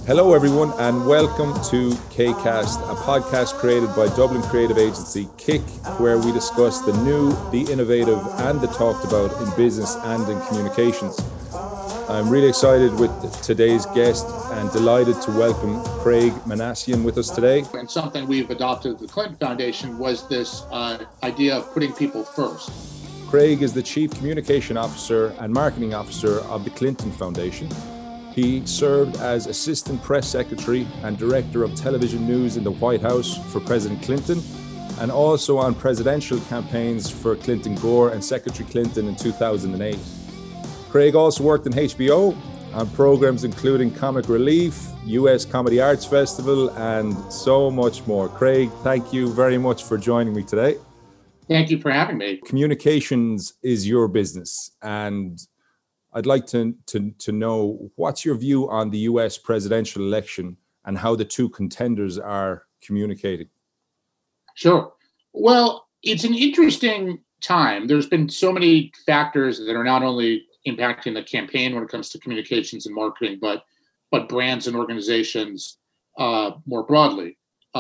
Hello, everyone, and welcome to KCast, a podcast created by Dublin creative agency KIK, where we discuss the new, the innovative, and the talked about in business and in communications. I'm really excited with today's guest and delighted to welcome Craig Manassian with us today. And something we've adopted at the Clinton Foundation was this idea of putting people first. Craig is the Chief Communication Officer and Marketing Officer of the Clinton Foundation. He served as Assistant Press Secretary and Director of Television News in the White House for President Clinton, and also on presidential campaigns for Clinton Gore and Secretary Clinton in 2008. Craig also worked in HBO on programs including Comic Relief, US Comedy Arts Festival, and so much more. Craig, thank you very much for joining me today. Thank you for having me. Communications is your business, and I'd like to know, what's your view on the US presidential election and how the two contenders are communicating? Sure. Well, it's an interesting time. There's been so many factors that are not only impacting the campaign when it comes to communications and marketing, but brands and organizations more broadly.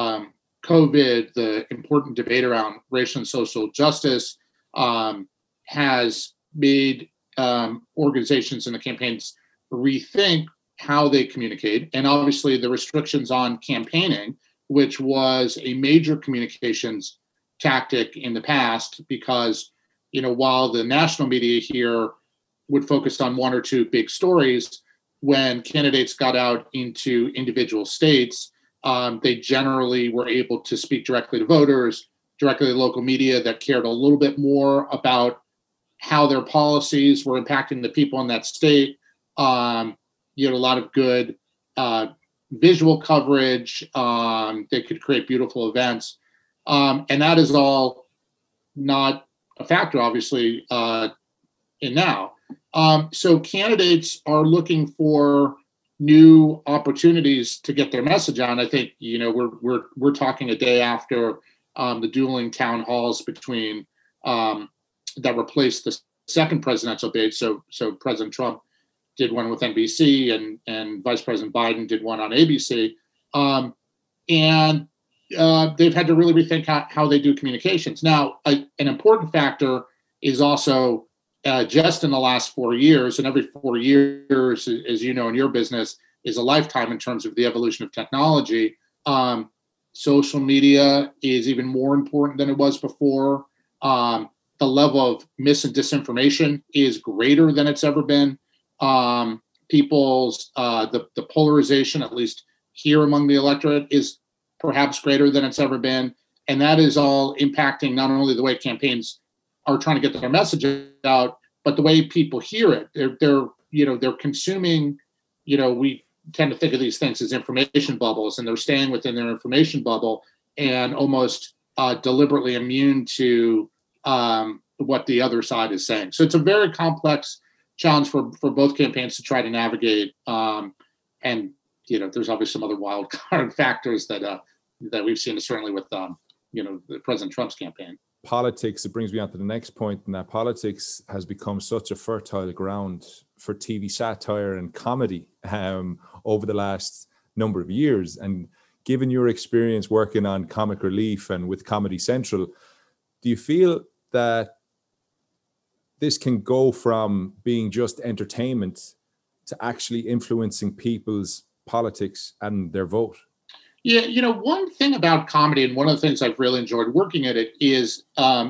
COVID, the important debate around racial and social justice has made organizations and the campaigns rethink how they communicate. And obviously the restrictions on campaigning, which was a major communications tactic in the past, because, while the national media here would focus on one or two big stories, when candidates got out into individual states, they generally were able to speak directly to voters, directly to local media that cared a little bit more about how their policies were impacting the people in that state. You had a lot of good visual coverage. They could create beautiful events. And that is all not a factor, obviously, in now. So candidates are looking for new opportunities to get their message on. I think, we're talking a day after the dueling town halls between that replaced the second presidential debate. So President Trump did one with NBC and Vice President Biden did one on ABC. And they've had to really rethink how they do communications. Now, an important factor is also just in the last 4 years, and every 4 years, as you know, in your business, is a lifetime in terms of the evolution of technology. Social media is even more important than it was before. The level of mis and disinformation is greater than it's ever been. People's the polarization, at least here among the electorate, is perhaps greater than it's ever been, and that is all impacting not only the way campaigns are trying to get their message out, but the way people hear it. They're consuming. We tend to think of these things as information bubbles, and they're staying within their information bubble and almost deliberately immune to what the other side is saying. So it's a very complex challenge for both campaigns to try to navigate. And there's obviously some other wild card factors that we've seen, certainly with the President Trump's campaign. Politics, it brings me on to the next point, and that politics has become such a fertile ground for TV satire and comedy over the last number of years. And given your experience working on Comic Relief and with Comedy Central, do you feel that this can go from being just entertainment to actually influencing people's politics and their vote? Yeah, one thing about comedy, and one of the things I've really enjoyed working at it, is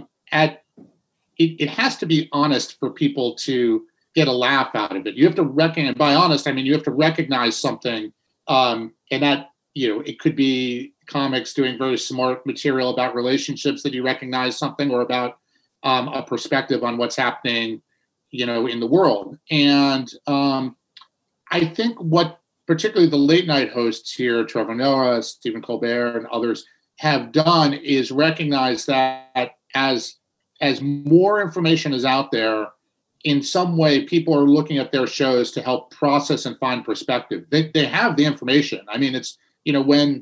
it has to be honest for people to get a laugh out of it. You have to recognize, by honest, I mean you have to recognize something, and that it could be comics doing very smart material about relationships that you recognize something, or about a perspective on what's happening, in the world. And I think what particularly the late night hosts here, Trevor Noah, Stephen Colbert, and others, have done is recognize that as more information is out there, in some way, people are looking at their shows to help process and find perspective. They have the information. I mean, it's when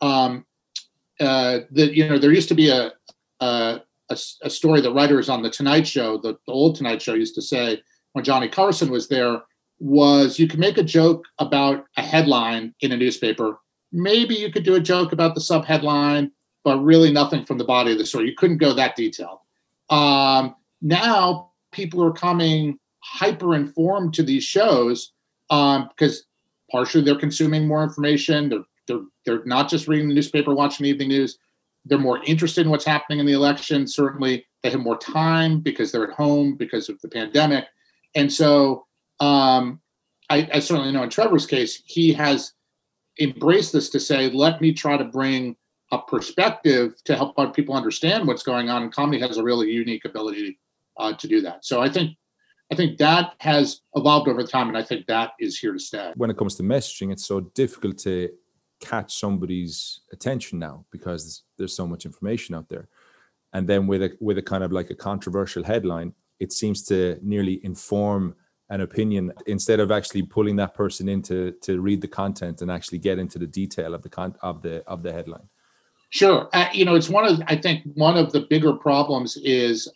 there used to be a story that writers on the Tonight Show, the old Tonight Show, used to say when Johnny Carson was there, was you could make a joke about a headline in a newspaper. Maybe you could do a joke about the subheadline, but really nothing from the body of the story. You couldn't go that detailed. Now people are coming hyper informed to these shows because partially they're consuming more information. They're not just reading the newspaper, watching the evening news. They're more interested in what's happening in the election. Certainly, they have more time because they're at home because of the pandemic. And so I certainly know in Trevor's case, he has embraced this to say, let me try to bring a perspective to help people understand what's going on. And comedy has a really unique ability to do that. So I think that has evolved over time, and I think that is here to stay. When it comes to messaging, it's so difficult to catch somebody's attention now because there's so much information out there. And then with a kind of like a controversial headline, it seems to nearly inform an opinion instead of actually pulling that person in to read the content and actually get into the detail of the headline. Sure. It's I think one of the bigger problems is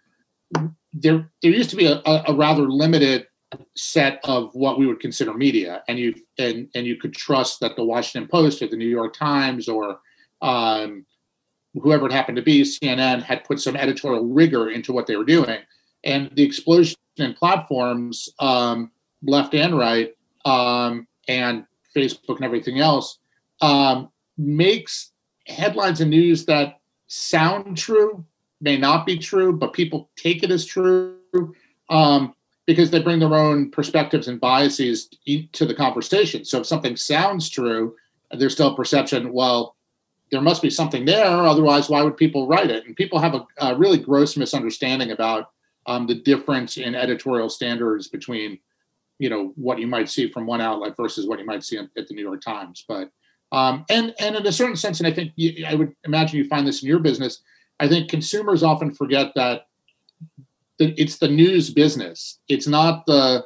there used to be a rather limited set of what we would consider media, and you could trust that the Washington Post or the New York Times or whoever it happened to be, CNN, had put some editorial rigor into what they were doing. And the explosion in platforms, left and right, and Facebook and everything else, makes headlines and news that sound true, may not be true, but people take it as true because they bring their own perspectives and biases to the conversation. So if something sounds true, there's still a perception, well, there must be something there, otherwise why would people write it? And people have a really gross misunderstanding about the difference in editorial standards between, what you might see from one outlet versus what you might see at the New York Times. But and in a certain sense, and I think I would imagine you find this in your business, I think consumers often forget that it's the news business. It's not the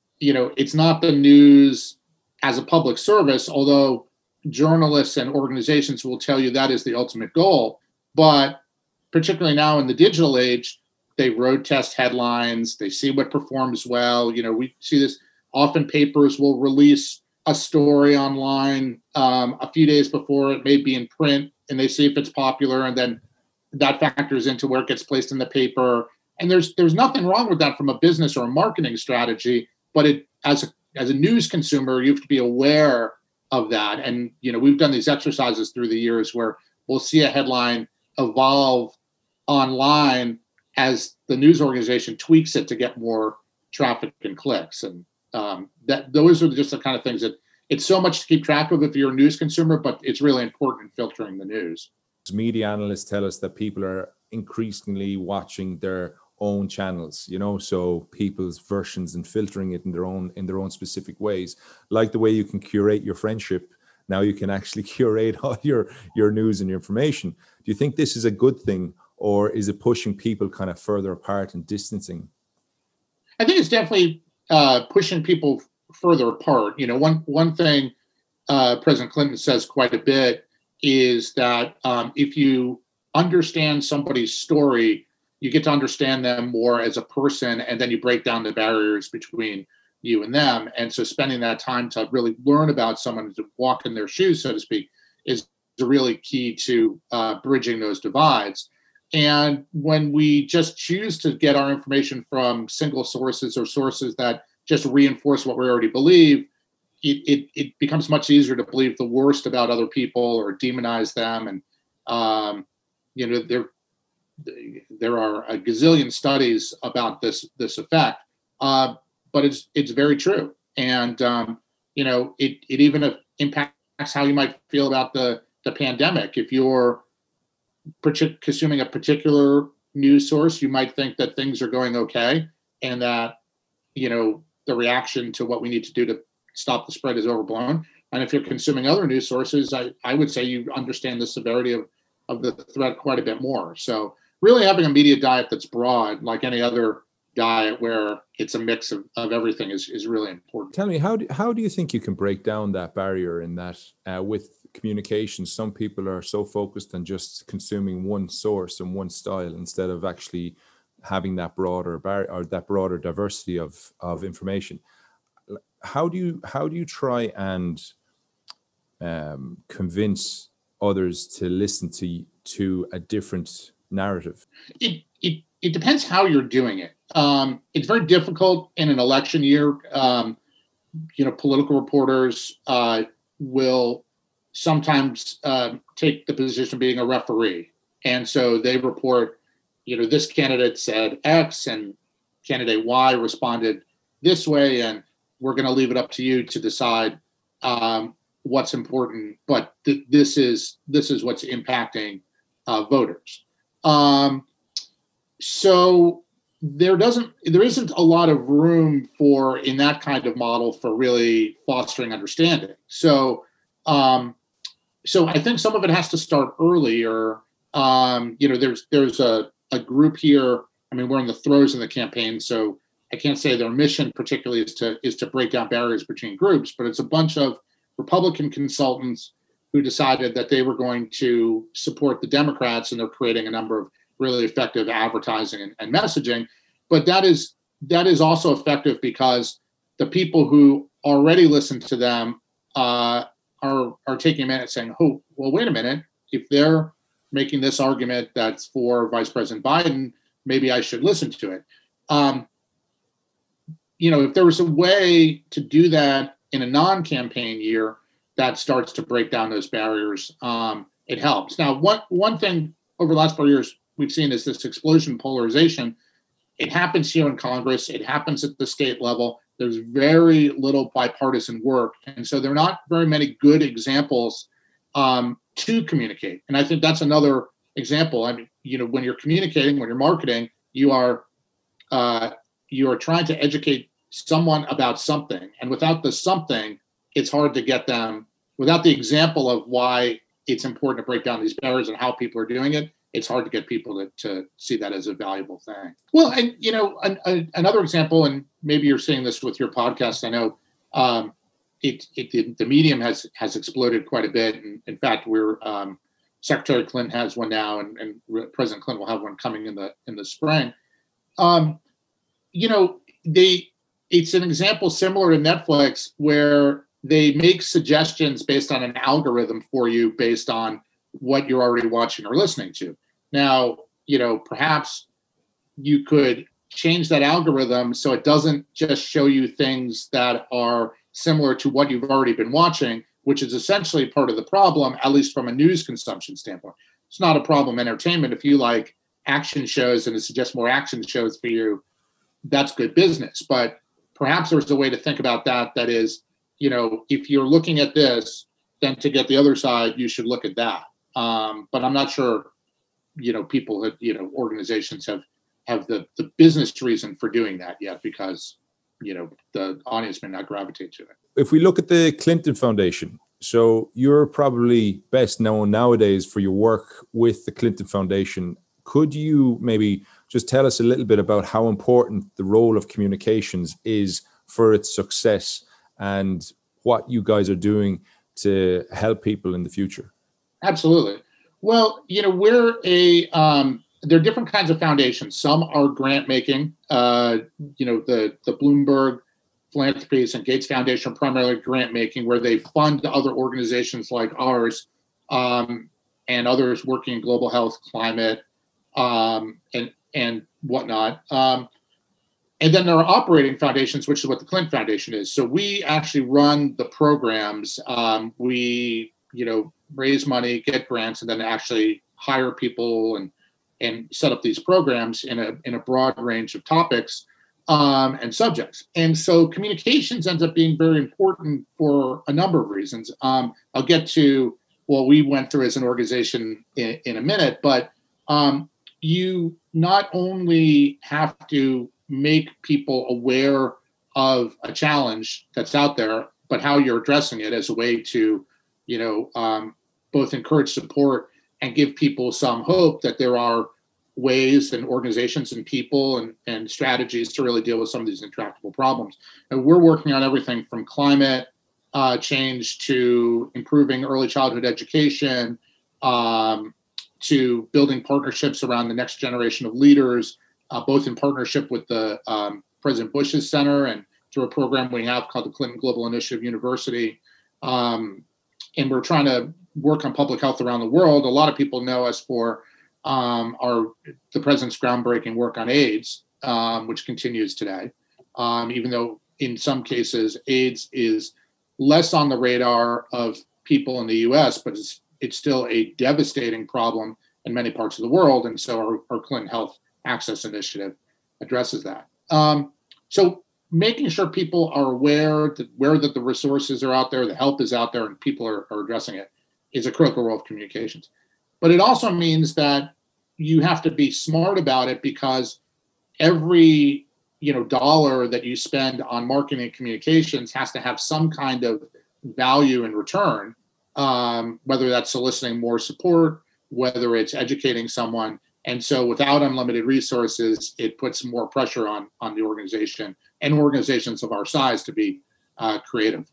news as a public service, although journalists and organizations will tell you that is the ultimate goal. But particularly now in the digital age, they road test headlines. They see what performs well. We see this often. Papers will release a story online a few days before it may be in print, and they see if it's popular, and then that factors into where it gets placed in the paper. And there's nothing wrong with that from a business or a marketing strategy, but as a news consumer, you have to be aware of that. And we've done these exercises through the years where we'll see a headline evolve online as the news organization tweaks it to get more traffic and clicks. And those are just the kind of things that it's so much to keep track of if you're a news consumer, but it's really important in filtering the news. Media analysts tell us that people are increasingly watching their own channels, so people's versions and filtering it in their own specific ways. Like the way you can curate your friendship, now you can actually curate all your news and your information. Do you think this is a good thing, or is it pushing people kind of further apart and distancing? I think it's definitely pushing people further apart. One thing President Clinton says quite a bit is that if you understand somebody's story, you get to understand them more as a person, and then you break down the barriers between you and them. And so spending that time to really learn about someone, to walk in their shoes, so to speak, is really key to bridging those divides. And when we just choose to get our information from single sources or sources that just reinforce what we already believe, it becomes much easier to believe the worst about other people or demonize them. And there are a gazillion studies about this effect, but it's very true. And it even impacts how you might feel about the pandemic. If you're consuming a particular news source, you might think that things are going okay, and that the reaction to what we need to do to stop the spread is overblown. And if you're consuming other news sources, I would say you understand the severity of the threat quite a bit more. So really having a media diet that's broad, like any other diet where it's a mix of everything, is really important. Tell me, how do you think you can break down that barrier in that with communication? Some people are so focused on just consuming one source and one style instead of actually having that broader or that broader diversity of information. how do you try and convince others to listen to a different narrative? It depends how you're doing it. It's very difficult in an election year. Political reporters will sometimes take the position of being a referee, and so they report, this candidate said X and candidate Y responded this way, and we're going to leave it up to you to decide what's important. But this is what's impacting voters. So there isn't a lot of room for, in that kind of model, for really fostering understanding. So I think some of it has to start earlier. There's a group here. I mean, we're in the throes of the campaign, so I can't say their mission particularly is to break down barriers between groups, but it's a bunch of Republican consultants who decided that they were going to support the Democrats, and they're creating a number of really effective advertising and messaging. But that is also effective because the people who already listen to them are taking a minute saying, oh, well, wait a minute. If they're making this argument that's for Vice President Biden, maybe I should listen to it. If there was a way to do that in a non-campaign year that starts to break down those barriers, it helps. Now, one thing over the last 4 years we've seen is this explosion in polarization. It happens here in Congress. It happens at the state level. There's very little bipartisan work. And so there are not very many good examples to communicate. And I think that's another example. I mean, when you're communicating, when you're marketing, you are trying to educate someone about something. And without the something, it's hard to get them, without the example of why it's important to break down these barriers and how people are doing it, it's hard to get people to see that as a valuable thing. Well, and another example, and maybe you're seeing this with your podcast, I know the medium has exploded quite a bit. And in fact, Secretary Clinton has one now, and President Clinton will have one coming in the spring. It's an example similar to Netflix, where they make suggestions based on an algorithm for you based on what you're already watching or listening to. Now, perhaps you could change that algorithm so it doesn't just show you things that are similar to what you've already been watching, which is essentially part of the problem, at least from a news consumption standpoint. It's not a problem in entertainment. If you like action shows and it suggests more action shows for you, that's good business. But perhaps there's a way to think about that is, if you're looking at this, then to get the other side, you should look at that. But I'm not sure, people, organizations have the business reason for doing that yet, because, the audience may not gravitate to it. If we look at the Clinton Foundation, so you're probably best known nowadays for your work with the Clinton Foundation. Could you maybe just tell us a little bit about how important the role of communications is for its success and what you guys are doing to help people in the future? Absolutely. Well, there are different kinds of foundations. Some are grant making. The Bloomberg Philanthropies and Gates Foundation are primarily grant making, where they fund other organizations like ours and others working in global health, climate, and whatnot. And then there are operating foundations, which is what the Clinton Foundation is. So we actually run the programs. We raise money, get grants, and then actually hire people and set up these programs in a broad range of topics and subjects. And so communications ends up being very important for a number of reasons. I'll get to what we went through as an organization in a minute, but you not only have to make people aware of a challenge that's out there, but how you're addressing it as a way to, both encourage support and give people some hope that there are ways and organizations and people and strategies to really deal with some of these intractable problems. And we're working on everything from climate change to improving early childhood education, to building partnerships around the next generation of leaders, both in partnership with the President Bush's center and through a program we have called the Clinton Global Initiative University. And we're trying to work on public health around the world. A lot of people know us for the president's groundbreaking work on AIDS, which continues today. Even though in some cases AIDS is less on the radar of people in the U.S., but it's still a devastating problem in many parts of the world. And so our Clinton Health Access Initiative addresses that. So making sure people are aware that the resources are out there, the help is out there, and people are addressing it is a critical role of communications. But it also means that you have to be smart about it, because every dollar that you spend on marketing and communications has to have some kind of value in return, whether that's soliciting more support, whether it's educating someone. And so without unlimited resources, it puts more pressure on the organization and organizations of our size to be creative.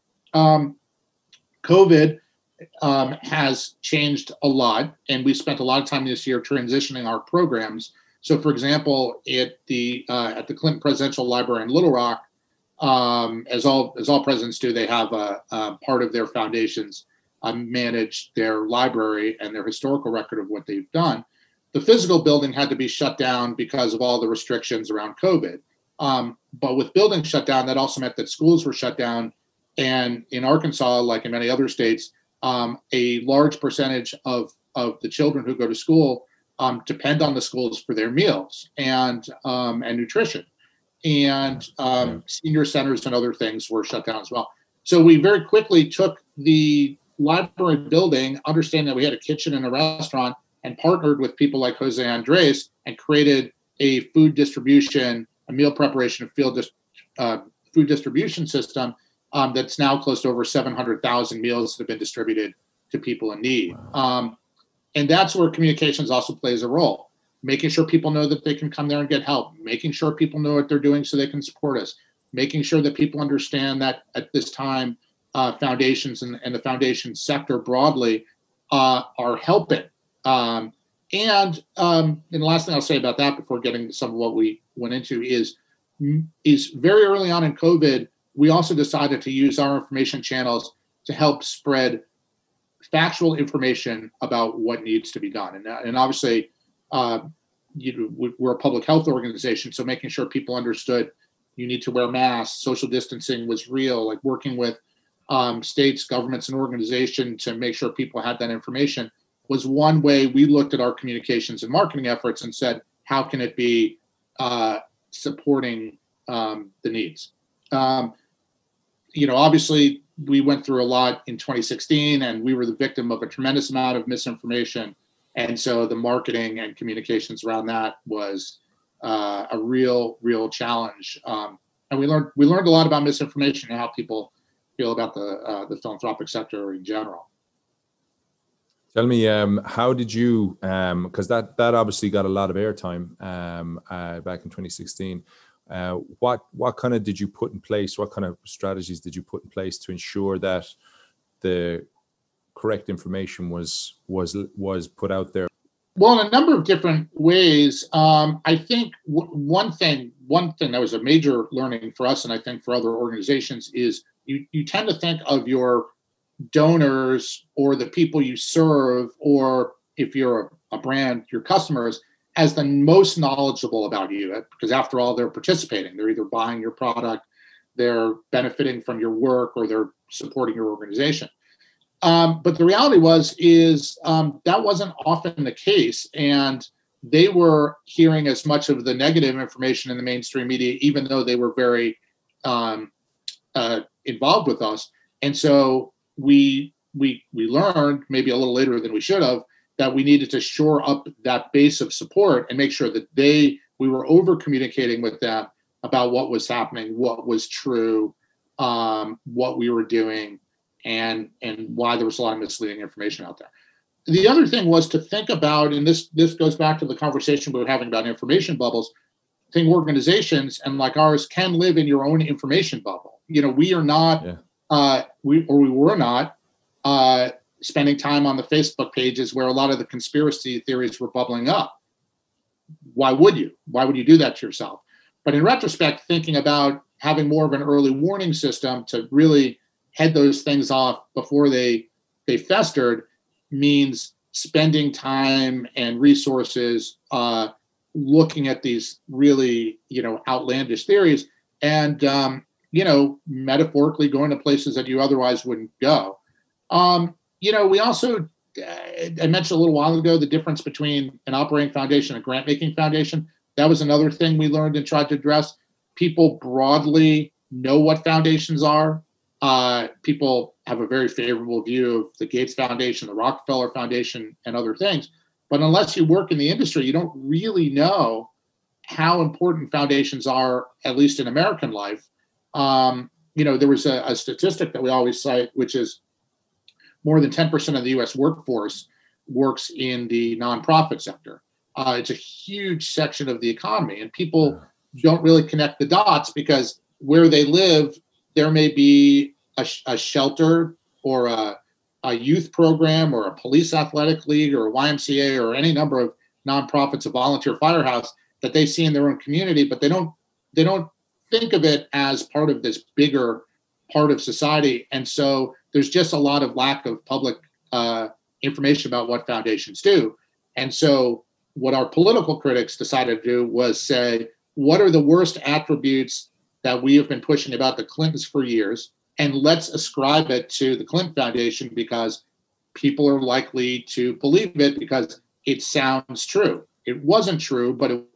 COVID has changed a lot, and we spent a lot of time this year transitioning our programs. So, for example, at the Clinton Presidential Library in Little Rock, as all presidents do, they have a part of their foundations manage their library and their historical record of what they've done. The physical building had to be shut down because of all the restrictions around COVID. But with buildings shut down, that also meant that schools were shut down. And in Arkansas, like in many other states, a large percentage of the children who go to school depend on the schools for their meals and nutrition. And senior centers and other things were shut down as well. So we very quickly took the library building, understanding that we had a kitchen and a restaurant, and partnered with people like Jose Andres and created a food distribution, a meal preparation, food distribution system that's now close to over 700,000 meals that have been distributed to people in need. And that's where communications also plays a role, making sure people know that they can come there and get help, making sure people know what they're doing so they can support us, making sure that people understand that at this time, foundations and the foundation sector broadly are helping. And the last thing I'll say about that before getting to some of what we went into is very early on in COVID, we also decided to use our information channels to help spread factual information about what needs to be done. And obviously, we're a public health organization, so making sure people understood you need to wear masks, social distancing was real, like working with states, governments, and organizations to make sure people had that information was one way we looked at our communications and marketing efforts and said, how can it be supporting the needs? Obviously, we went through a lot in 2016, and we were the victim of a tremendous amount of misinformation. And so the marketing and communications around that was a real challenge. And we learned a lot about misinformation and how people feel about the philanthropic sector in general. Tell me, how did you, because that obviously got a lot of airtime back in 2016. What kind of did you put in place? What kind of strategies did you put in place to ensure that the correct information was put out there? Well, in a number of different ways. I think one thing that was a major learning for us, and I think for other organizations, is you tend to think of your donors or the people you serve, or if you're a brand, your customers, as the most knowledgeable about you, because after all, they're participating. They're either buying your product, they're benefiting from your work, or they're supporting your organization. But the reality is that wasn't often the case. And they were hearing as much of the negative information in the mainstream media, even though they were very involved with us. And so we learned, maybe a little later than we should have, that we needed to shore up that base of support and make sure that we were over communicating with them about what was happening, what was true, what we were doing, and why there was a lot of misleading information out there. The other thing was to think about, and this goes back to the conversation we were having about information bubbles. I think organizations and like ours can live in your own information bubble. We are not, we were not spending time on the Facebook pages where a lot of the conspiracy theories were bubbling up. Why would you? Why would you do that to yourself? But in retrospect, thinking about having more of an early warning system to really head those things off before they festered means spending time and resources looking at these really, outlandish theories and, metaphorically going to places that you otherwise wouldn't go. We also, I mentioned a little while ago, the difference between an operating foundation and a grant-making foundation. That was another thing we learned and tried to address. People broadly know what foundations are. People have a very favorable view of the Gates Foundation, the Rockefeller Foundation, and other things. But unless you work in the industry, you don't really know how important foundations are, at least in American life. There was a statistic that we always cite, which is more than 10% of the U.S. workforce works in the nonprofit sector. It's a huge section of the economy, and people don't really connect the dots because where they live, there may be a shelter or a youth program or a police athletic league or a YMCA or any number of nonprofits, a volunteer firehouse that they see in their own community, but they don't think of it as part of this bigger part of society. And so there's just a lot of lack of public information about what foundations do. And so what our political critics decided to do was say, what are the worst attributes that we have been pushing about the Clintons for years? And let's ascribe it to the Clinton Foundation because people are likely to believe it because it sounds true. It wasn't true, but it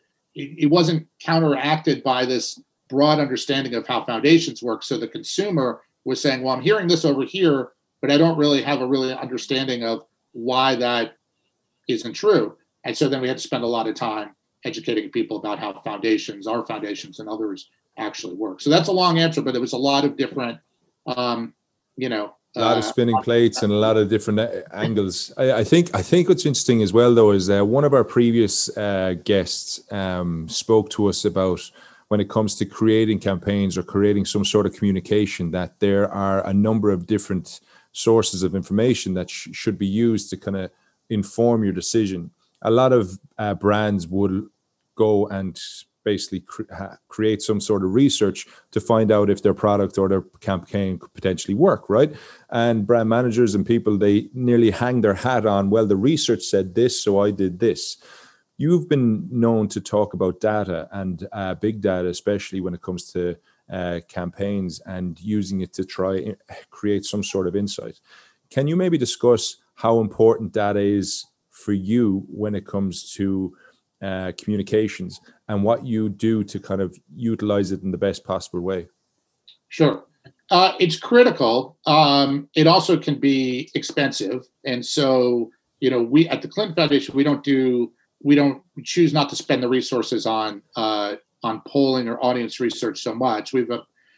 wasn't counteracted by this broad understanding of how foundations work. So the consumer was saying, well, I'm hearing this over here, but I don't really have a really understanding of why that isn't true. And so then we had to spend a lot of time educating people about how foundations, our foundations and others actually work. So that's a long answer, but it was a lot of different, a lot of spinning plates and a lot of different angles. I think what's interesting as well, though, is one of our previous guests spoke to us about when it comes to creating campaigns or creating some sort of communication, that there are a number of different sources of information that should be used to kind of inform your decision. A lot of brands would go and basically create some sort of research to find out if their product or their campaign could potentially work, right? And brand managers and people, they nearly hang their hat on, well, the research said this, so I did this. You've been known to talk about data and big data, especially when it comes to campaigns and using it to try and create some sort of insight. Can you maybe discuss how important data is for you when it comes to communications and what you do to kind of utilize it in the best possible way? Sure. It's critical. It also can be expensive. And so, we at the Clinton Foundation, we choose not to spend the resources on polling or audience research so much. We've,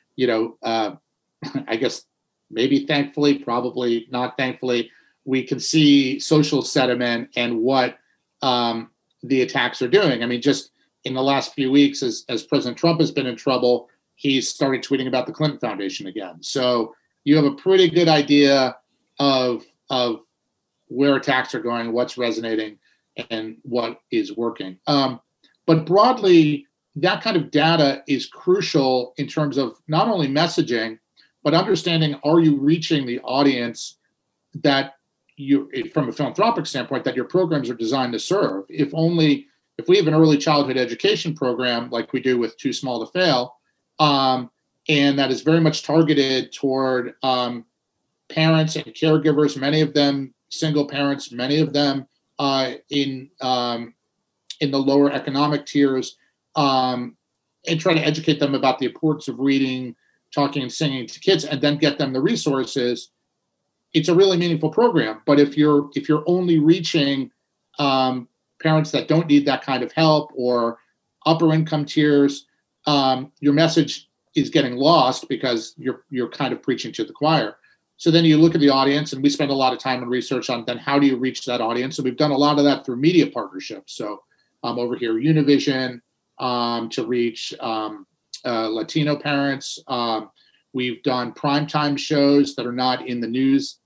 I guess maybe thankfully, probably not thankfully, we can see social sentiment and what the attacks are doing. I mean, just in the last few weeks, as President Trump has been in trouble, he's started tweeting about the Clinton Foundation again. So you have a pretty good idea of where attacks are going, what's resonating, and what is working. But broadly, that kind of data is crucial in terms of not only messaging, but understanding, are you reaching the audience that you, from a philanthropic standpoint, that your programs are designed to serve? If we have an early childhood education program like we do with Too Small to Fail, and that is very much targeted toward parents and caregivers, many of them single parents, many of them in the lower economic tiers, and try to educate them about the importance of reading, talking, and singing to kids, and then get them the resources. It's a really meaningful program. But if you're only reaching parents that don't need that kind of help or upper income tiers, your message is getting lost because you're kind of preaching to the choir. So then you look at the audience, and we spend a lot of time and research on then how do you reach that audience? And we've done a lot of that through media partnerships. So over here, Univision, to reach Latino parents. We've done primetime shows that are not in the news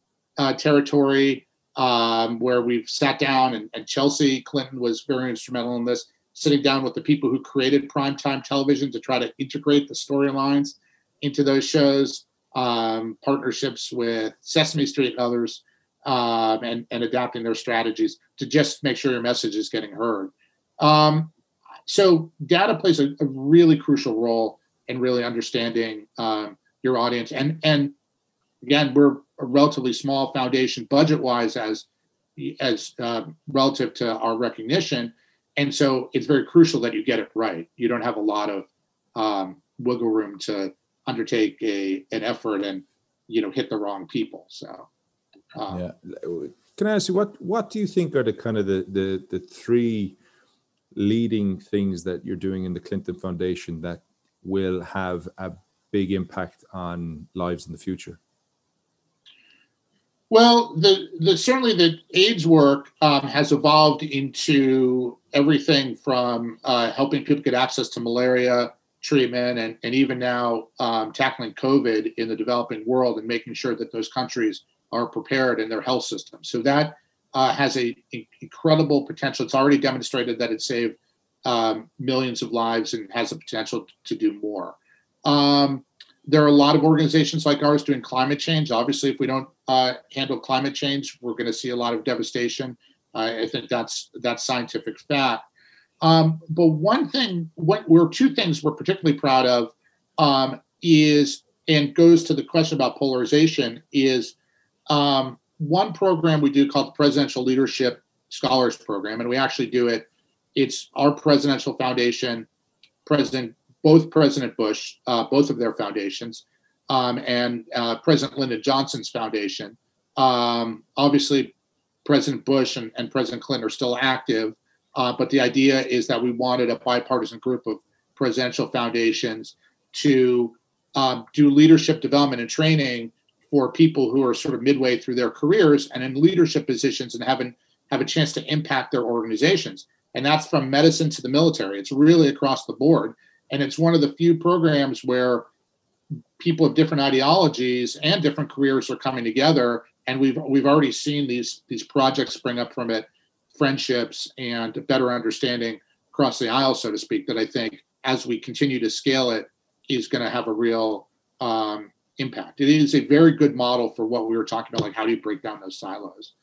territory, where we've sat down, and Chelsea Clinton was very instrumental in this, sitting down with the people who created primetime television to try to integrate the storylines into those shows, partnerships with Sesame Street and others, and adapting their strategies to just make sure your message is getting heard. So data plays a really crucial role in really understanding your audience. And again, we're a relatively small foundation budget-wise as relative to our recognition. And so it's very crucial that you get it right. You don't have a lot of wiggle room to undertake an effort and hit the wrong people. So yeah. Can I ask you what do you think are the kind of the three leading things that you're doing in the Clinton Foundation that will have a big impact on lives in the future? Well, certainly the AIDS work has evolved into everything from helping people get access to malaria treatment and even now tackling COVID in the developing world and making sure that those countries are prepared in their health system. So that has a incredible potential. It's already demonstrated that it saved millions of lives and has the potential to do more. There are a lot of organizations like ours doing climate change. Obviously, if we don't handle climate change, we're going to see a lot of devastation. I think that's scientific fact. But two things we're particularly proud of is, and goes to the question about polarization, is one program we do called the Presidential Leadership Scholars Program, and we actually do it. It's our presidential foundation, both President Bush, both of their foundations, and President Lyndon Johnson's foundation. Obviously, President Bush and President Clinton are still active, but the idea is that we wanted a bipartisan group of presidential foundations to do leadership development and training for people who are sort of midway through their careers and in leadership positions and have a chance to impact their organizations. And that's from medicine to the military. It's really across the board. And it's one of the few programs where people of different ideologies and different careers are coming together. And we've already seen these projects spring up from it, friendships and a better understanding across the aisle, so to speak, that I think as we continue to scale it is going to have a real impact. It is a very good model for what we were talking about, like how do you break down those silos?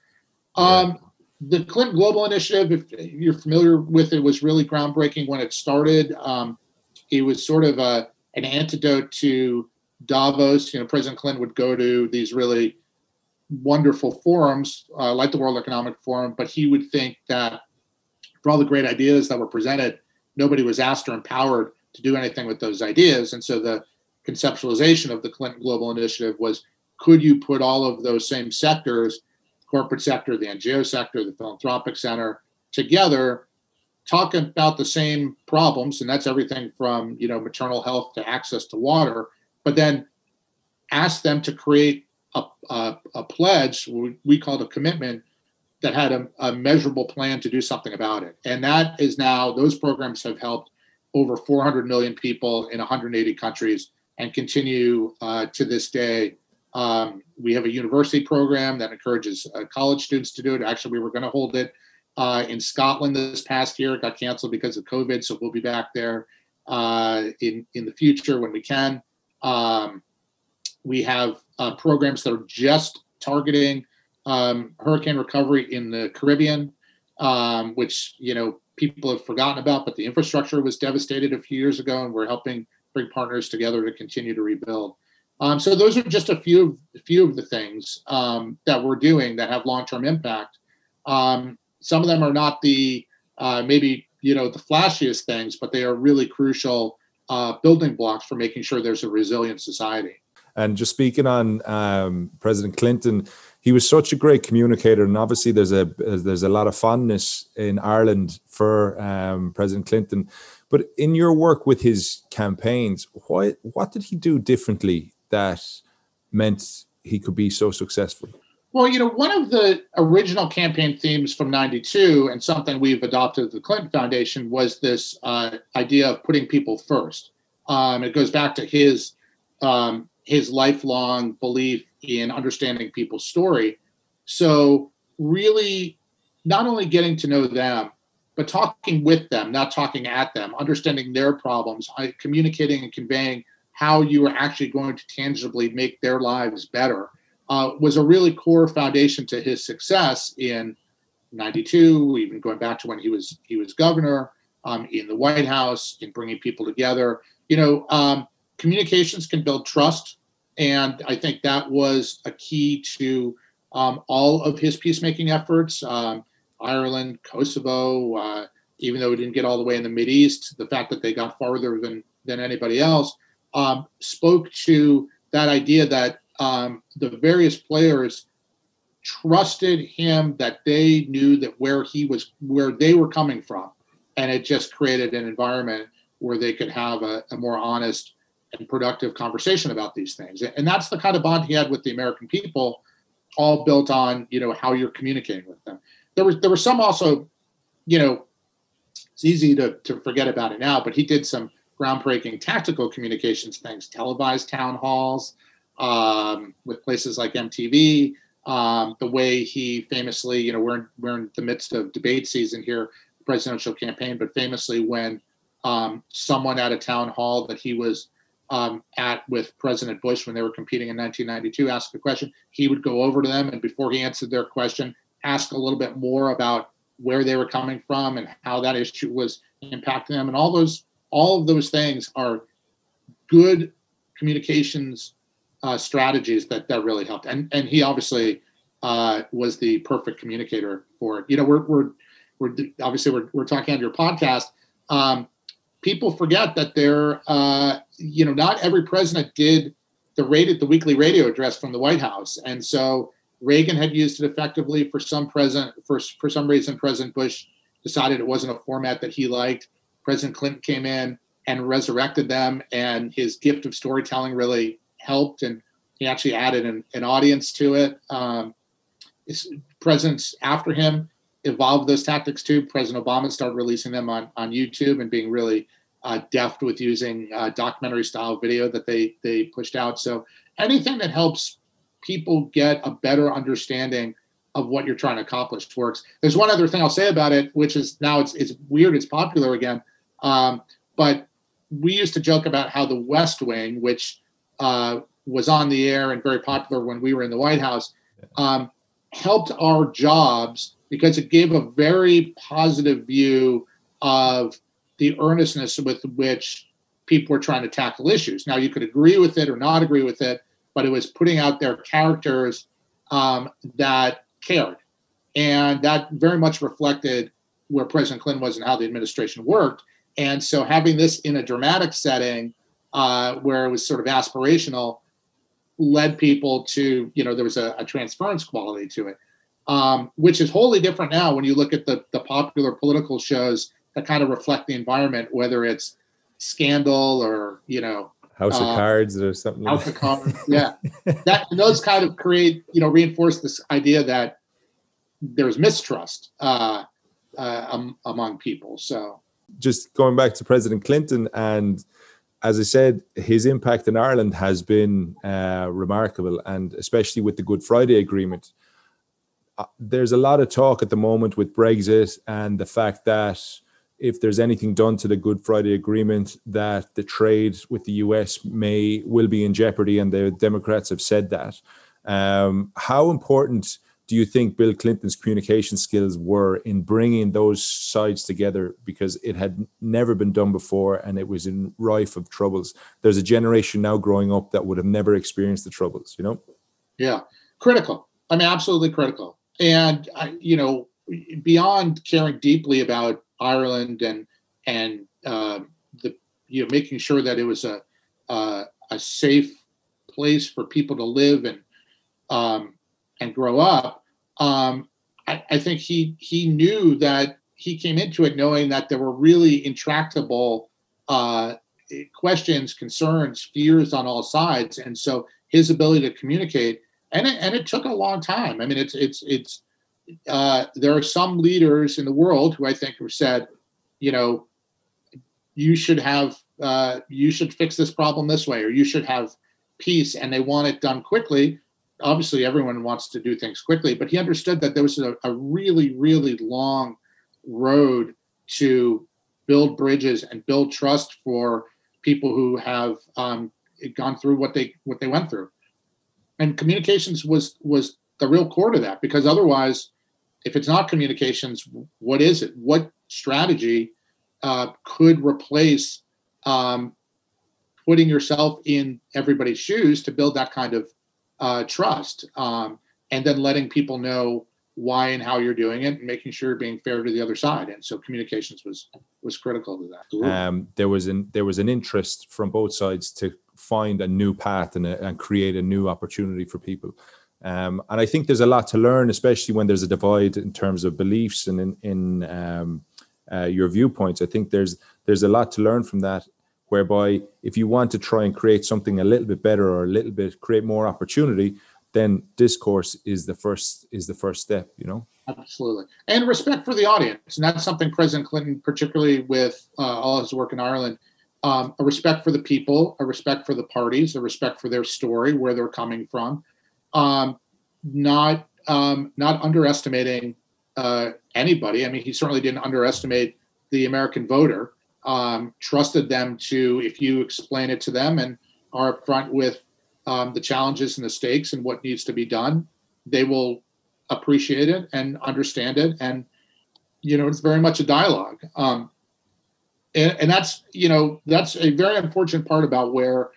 The Clinton Global Initiative, if you're familiar with it, was really groundbreaking when it started. It was sort of an antidote to Davos. President Clinton would go to these really wonderful forums like the World Economic Forum, but he would think that for all the great ideas that were presented, nobody was asked or empowered to do anything with those ideas. And so the conceptualization of the Clinton Global Initiative was, could you put all of those same sectors, corporate sector, the NGO sector, the philanthropic center, together, talk about the same problems, and that's everything from maternal health to access to water, but then ask them to create a pledge, we called a commitment, that had a measurable plan to do something about it. And that is now, those programs have helped over 400 million people in 180 countries and continue to this day. We have a university program that encourages college students to do it. Actually, we were going to hold it in Scotland this past year. It got canceled because of COVID, so we'll be back there in the future when we can. We have programs that are just targeting hurricane recovery in the Caribbean, which people have forgotten about, but the infrastructure was devastated a few years ago, and we're helping bring partners together to continue to rebuild. So those are just a few of the things that we're doing that have long-term impact. Some of them are not the maybe the flashiest things, but they are really crucial building blocks for making sure there's a resilient society. And just speaking on President Clinton, he was such a great communicator, and obviously there's a lot of fondness in Ireland for President Clinton. But in your work with his campaigns, what did he do differently that meant he could be so successful? Well, one of the original campaign themes from '92, and something we've adopted at the Clinton Foundation, was this idea of putting people first. It goes back to his lifelong belief in understanding people's story. So really not only getting to know them, but talking with them, not talking at them, understanding their problems, communicating and conveying how you are actually going to tangibly make their lives better, was a really core foundation to his success in '92, even going back to when he was governor, in the White House, in bringing people together. Communications can build trust, and I think that was a key to all of his peacemaking efforts. Ireland, Kosovo, even though we didn't get all the way in the Mideast, the fact that they got farther than anybody else spoke to that idea that the various players trusted him, that they knew that where they were coming from, and it just created an environment where they could have a more honest and productive conversation about these things. And that's the kind of bond he had with the American people, all built on, how you're communicating with them. There were some also, it's easy to forget about it now, but he did some groundbreaking tactical communications things, televised town halls with places like MTV. The way he famously, we're in the midst of debate season here, presidential campaign, but famously when someone at a town hall that he was at with President Bush when they were competing in 1992 asked a question, he would go over to them, and before he answered their question, ask a little bit more about where they were coming from and how that issue was impacting them. And all of those things are good communications strategies that really helped. And he obviously was the perfect communicator for it. We're obviously we're talking on your podcast. People forget that not every president did the weekly radio address from the White House. And so Reagan had used it effectively. For some reason, President Bush decided it wasn't a format that he liked. President Clinton came in and resurrected them, and his gift of storytelling really helped. And he actually added an audience to it. Presidents after him evolved those tactics too. President Obama started releasing them on YouTube and being really deft with using documentary style video that they pushed out. So anything that helps people get a better understanding of what you're trying to accomplish works. There's one other thing I'll say about it, which is now it's weird, it's popular again. But we used to joke about how the West Wing, which was on the air and very popular when we were in the White House, helped our jobs because it gave a very positive view of the earnestness with which people were trying to tackle issues. Now, you could agree with it or not agree with it, but it was putting out their characters that cared. And that very much reflected where President Clinton was and how the administration worked. And so having this in a dramatic setting where it was sort of aspirational led people to, there was a transference quality to it, which is wholly different now when you look at the popular political shows that kind of reflect the environment, whether it's Scandal or, House of Cards or something. House of Cards, yeah. Those kind of create, reinforce this idea that there's mistrust among people. So just going back to President Clinton, and as I said, his impact in Ireland has been remarkable, and especially with the Good Friday Agreement. There's a lot of talk at the moment with Brexit and the fact that if there's anything done to the Good Friday Agreement, that the trade with the US will be in jeopardy, and the Democrats have said that. How important do you think Bill Clinton's communication skills were in bringing those sides together? Because it had never been done before, and it was in rife of troubles. There's a generation now growing up that would have never experienced the troubles, Yeah, critical. I mean, absolutely critical. And, beyond caring deeply about Ireland and making sure that it was a safe place for people to live and grow up, I think he knew that he came into it knowing that there were really intractable questions, concerns, fears on all sides, and so his ability to communicate, and it took a long time. I mean, it's there are some leaders in the world who I think have said, you should fix this problem this way, or you should have peace, and they want it done quickly. Obviously, everyone wants to do things quickly, but he understood that there was a really, really long road to build bridges and build trust for people who have gone through what they went through. And communications was the real core to that, because otherwise, if it's not communications, what is it? What strategy could replace putting yourself in everybody's shoes to build that kind of trust, and then letting people know why and how you're doing it, and making sure you're being fair to the other side. And so communications was critical to that. There was an interest from both sides to find a new path and create a new opportunity for people. And I think there's a lot to learn, especially when there's a divide in terms of beliefs and in your viewpoints. I think there's a lot to learn from that, whereby if you want to try and create something a little bit better or a little bit create more opportunity, then discourse is the first step, you know? Absolutely. And respect for the audience. And that's something President Clinton, particularly with all his work in Ireland, a respect for the people, a respect for the parties, a respect for their story, where they're coming from, not underestimating anybody. I mean, he certainly didn't underestimate the American voter, trusted them to, if you explain it to them and are upfront with the challenges and the stakes and what needs to be done, they will appreciate it and understand it. And, it's very much a dialogue. And that's, that's a very unfortunate part about where,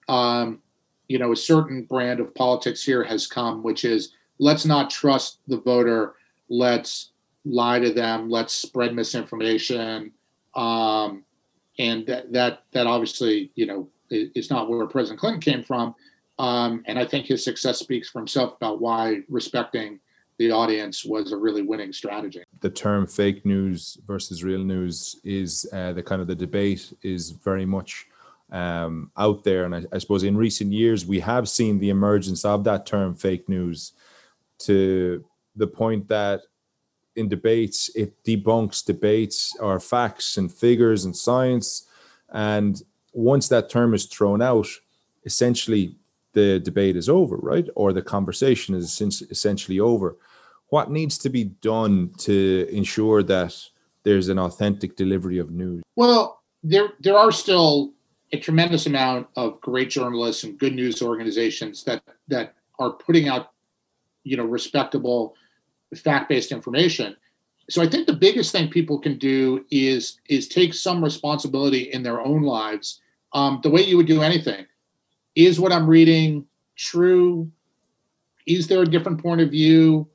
a certain brand of politics here has come, which is, let's not trust the voter. Let's lie to them. Let's spread misinformation. And that obviously, is not where President Clinton came from. And I think his success speaks for himself about why respecting the audience was a really winning strategy. The term fake news versus real news is the debate is very much out there. And I suppose in recent years, we have seen the emergence of that term fake news, to the point that in debates, it debunks debates or facts and figures and science. And once that term is thrown out, essentially the debate is over, right? Or the conversation is essentially over. What needs to be done to ensure that there's an authentic delivery of news? Well, there are still a tremendous amount of great journalists and good news organizations that are putting out, respectable, fact-based information. So I think the biggest thing people can do is take some responsibility in their own lives, the way you would do anything. Is what I'm reading true? Is there a different point of view?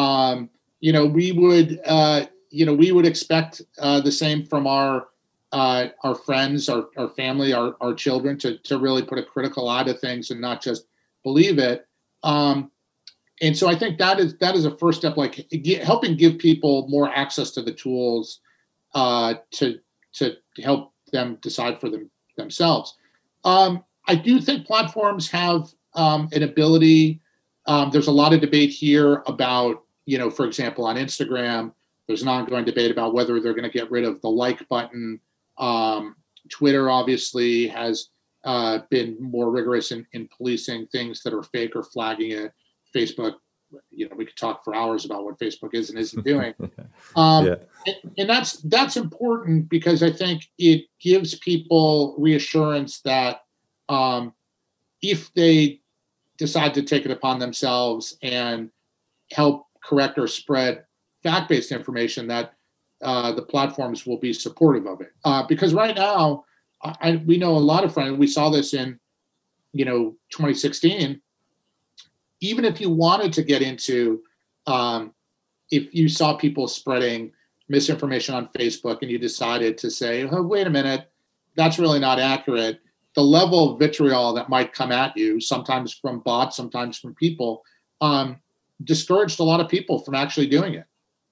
We would expect the same from our friends, our family, our children, to really put a critical eye to things and not just believe it. And so I think that is a first step, like helping give people more access to the tools to help them decide for themselves. I do think platforms have an ability. There's a lot of debate here about, for example, on Instagram, there's an ongoing debate about whether they're going to get rid of the like button. Twitter obviously has been more rigorous in policing things that are fake or flagging it. Facebook, we could talk for hours about what Facebook is and isn't doing. And that's important, because I think it gives people reassurance that if they decide to take it upon themselves and help correct or spread fact-based information, that the platforms will be supportive of it. Because right now, we know a lot of friends, we saw this in, 2016, even if you wanted to get into, if you saw people spreading misinformation on Facebook and you decided to say, oh, wait a minute, that's really not accurate, the level of vitriol that might come at you, sometimes from bots, sometimes from people, discouraged a lot of people from actually doing it.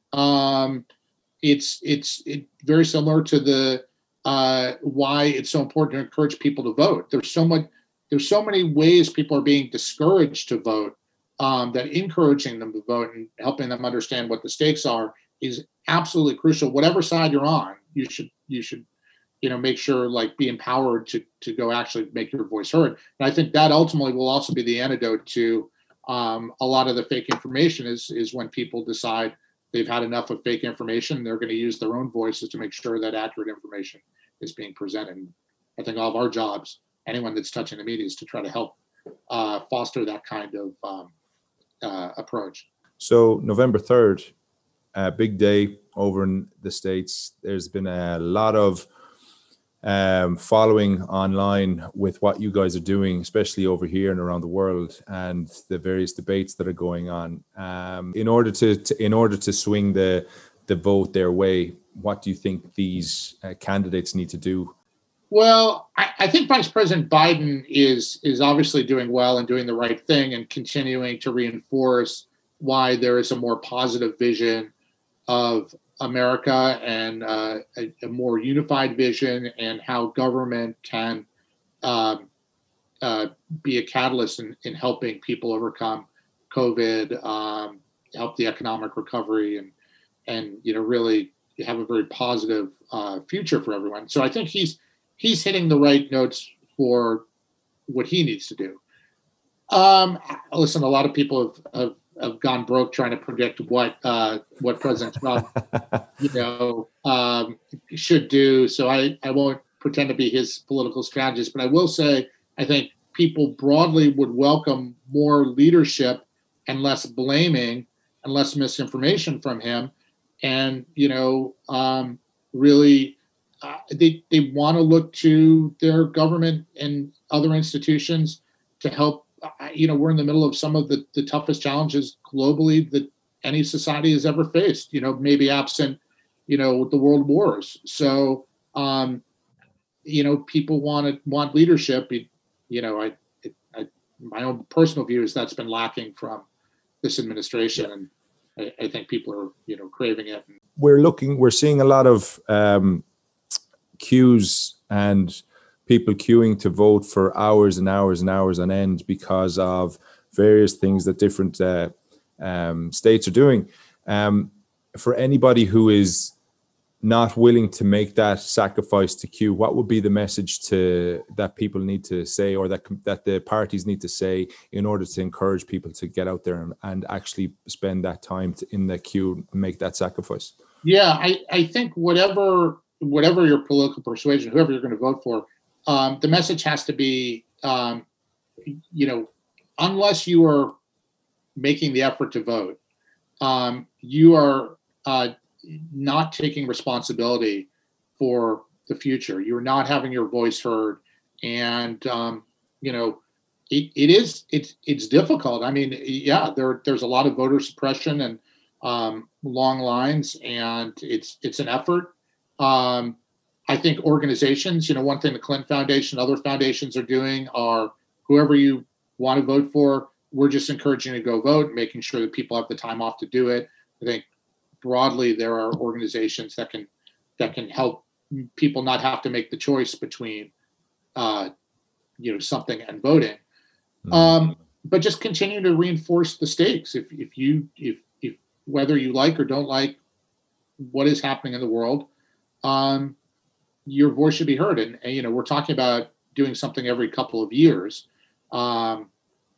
It's very similar to the why it's so important to encourage people to vote. There's so many ways people are being discouraged to vote, that encouraging them to vote and helping them understand what the stakes are is absolutely crucial. Whatever side you're on, you should make sure, be empowered to go actually make your voice heard. And I think that ultimately will also be the antidote to a lot of the fake information is when people decide they've had enough of fake information. They're going to use their own voices to make sure that accurate information is being presented. And I think all of our jobs, anyone that's touching the media, is to try to help foster that kind of approach. So November 3rd, big day over in the States. There's been a lot of following online with what you guys are doing, especially over here and around the world, and the various debates that are going on. In order to swing the vote their way, what do you think these candidates need to do? Well, I think Vice President Biden is obviously doing well and doing the right thing and continuing to reinforce why there is a more positive vision of America and a more unified vision, and how government can be a catalyst in helping people overcome COVID, help the economic recovery, and really have a very positive future for everyone. So I think he's hitting the right notes for what he needs to do. Listen, a lot of people have gone broke trying to predict what President Trump, should do. So I won't pretend to be his political strategist, but I will say I think people broadly would welcome more leadership and less blaming and less misinformation from him. And really, they want to look to their government and other institutions to help. We're in the middle of some of the toughest challenges globally that any society has ever faced, maybe absent, the world wars. So, people want leadership. My own personal view is that's been lacking from this administration. And I think people are, craving it. We're seeing a lot of queues and people queuing to vote for hours and hours and hours on end because of various things that different states are doing. For anybody who is not willing to make that sacrifice to queue, what would be the message that people need to say, or that the parties need to say, in order to encourage people to get out there and actually spend that time in the queue and make that sacrifice? Yeah, I think whatever your political persuasion, whoever you're going to vote for, the message has to be, unless you are making the effort to vote, you are not taking responsibility for the future. You're not having your voice heard, and it's difficult. I mean, there's a lot of voter suppression and long lines, and it's an effort. I think organizations, one thing the Clinton Foundation, other foundations are doing are, whoever you want to vote for, we're just encouraging you to go vote, making sure that people have the time off to do it. I think broadly there are organizations that can help people not have to make the choice between, something and voting. But just continue to reinforce the stakes. If whether you like or don't like what is happening in the world, your voice should be heard. And we're talking about doing something every couple of years. And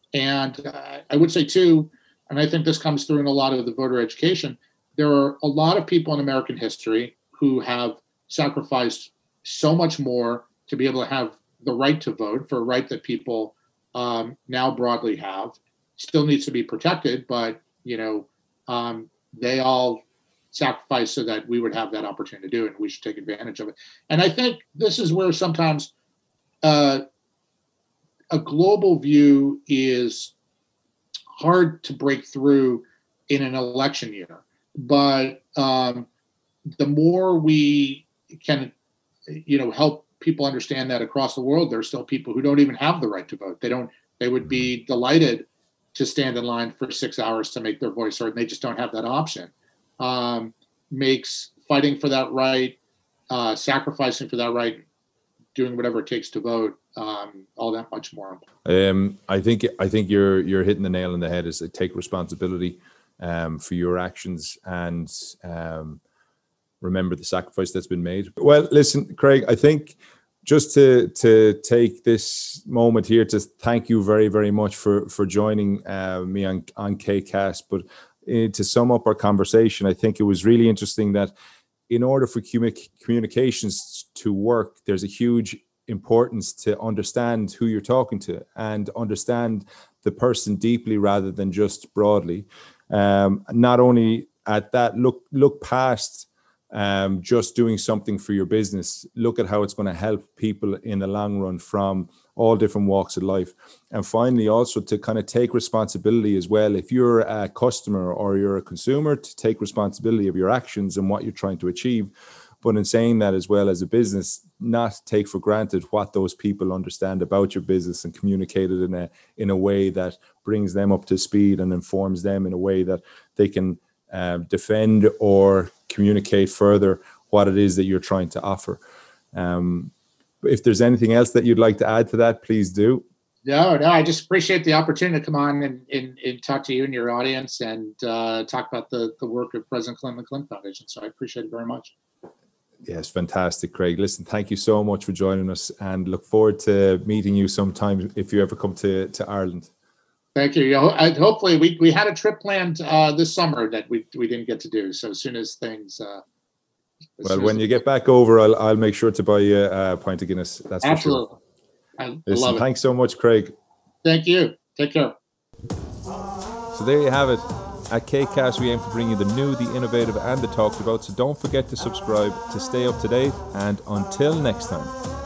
I would say too, and I think this comes through in a lot of the voter education, there are a lot of people in American history who have sacrificed so much more to be able to have the right to vote, for a right that people now broadly have. Still needs to be protected, but they all sacrifice so that we would have that opportunity to do it, and we should take advantage of it. And I think this is where sometimes a global view is hard to break through in an election year. But the more we can, help people understand that across the world, there's still people who don't even have the right to vote. They would be delighted to stand in line for 6 hours to make their voice heard, and they just don't have that option. Makes fighting for that right, sacrificing for that right, doing whatever it takes to vote, all that much more. I think you're hitting the nail on the head. Is to take responsibility for your actions and remember the sacrifice that's been made. Well, listen, Craig, I think just to take this moment here to thank you very, very much for joining me on KCast. But to sum up our conversation, I think it was really interesting that in order for communications to work, there's a huge importance to understand who you're talking to and understand the person deeply rather than just broadly. Not only at that, look past just doing something for your business. Look at how it's going to help people in the long run from all different walks of life. And finally, also to kind of take responsibility as well. If you're a customer or you're a consumer, to take responsibility of your actions and what you're trying to achieve. But in saying that as well, as a business, not take for granted what those people understand about your business and communicate it in a way that brings them up to speed and informs them in a way that they can defend or communicate further what it is that you're trying to offer. If there's anything else that you'd like to add to that, please do. No, I just appreciate the opportunity to come on and talk to you and your audience and talk about the work of President Clinton Clinton Foundation. So I appreciate it very much. Yes, fantastic, Craig. Listen, thank you so much for joining us and look forward to meeting you sometime if you ever come to Ireland. Thank you. Hopefully, we had a trip planned this summer that we didn't get to do. So as soon as things... when you get back over, I'll make sure to buy you a pint of Guinness. That's absolutely. For sure. I love it. Thanks so much, Craig. Thank you. Take care. So there you have it. At KCast, we aim to bring you the new, the innovative, and the talked about. So don't forget to subscribe to stay up to date. And until next time.